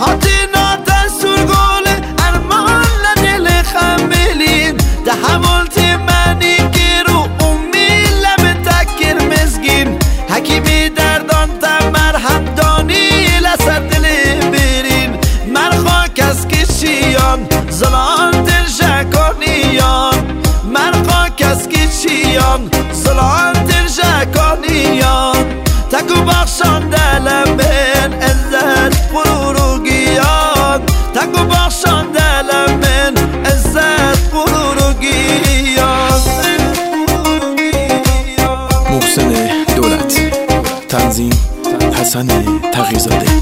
جهاتی ناتسور گل ارمان لدل خمیلین ده حمالتی منی گیرو امی لب تکر مزگین حکیمی دردان تا مرهم دانی لسر دلی بیرین مرخوا کس کشیان زلان دل شکانیان مرخوا کس کشیان زلان دل شکانیان تکو بخشان دلم من عزت غرور گیان تکو بخشان دلم من عزت غرور گیان. محسن دولت، تنظیم حسن تقی‌زاده.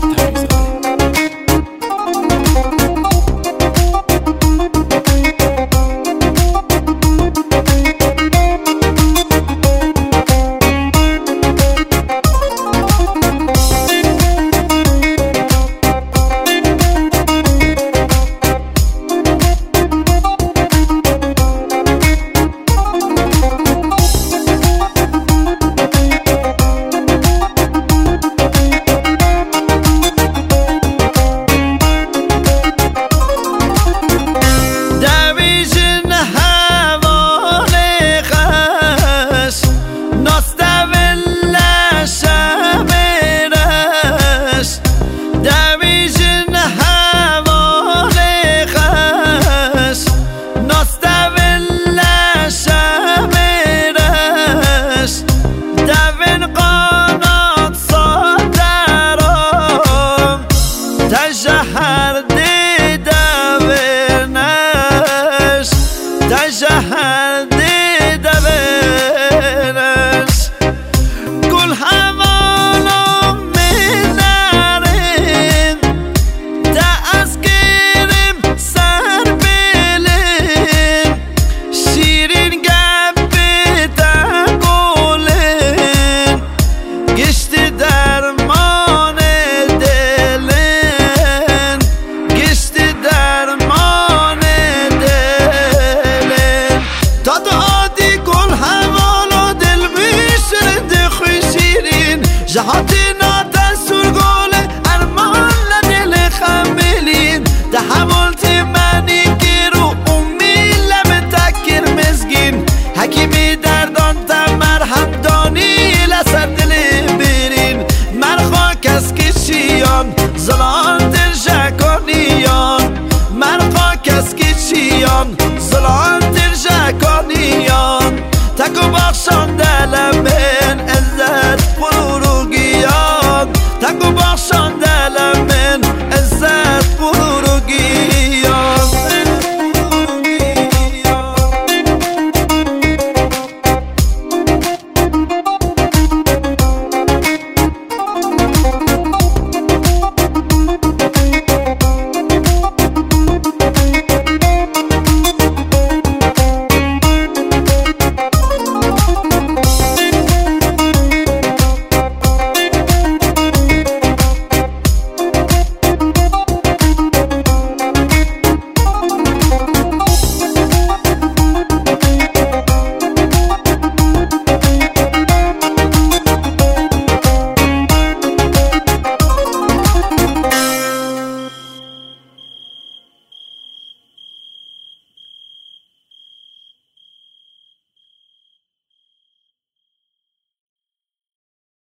شهر دیده برش گل حوالا مناریم تا از گیریم سر بلیم شیرین گبی تا گلیم گشت درمان دلین گشت درمان جهاتی ناتسور گل ارمان لدل خمیلین ده حمالتی منی گیرو امی لب تکر مزگین حکیمی دردان تا مرهم دانی لسر دلی بیرین مرخوا کس کشیان زلان دل شکانیان مرخوا کس کشیان زلان دل شکانیان تکو بخشان